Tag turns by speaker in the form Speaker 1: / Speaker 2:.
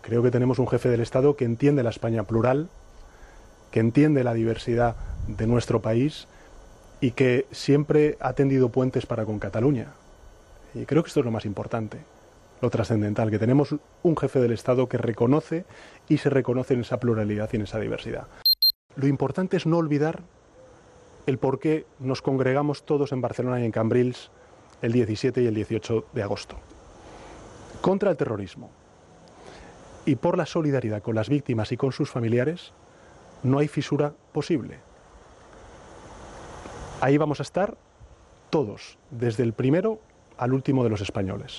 Speaker 1: Creo que tenemos un jefe del Estado que entiende la España plural, que entiende la diversidad de nuestro país y que siempre ha tendido puentes para con Cataluña. Y creo que esto es lo más importante, lo trascendental, que tenemos un jefe del Estado que reconoce y se reconoce en esa pluralidad y en esa diversidad. Lo importante es no olvidar el por qué nos congregamos todos en Barcelona y en Cambrils el 17 y el 18 de agosto. Contra el terrorismo y por la solidaridad con las víctimas y con sus familiares, no hay fisura posible. Ahí vamos a estar todos, desde el primero al último de los españoles.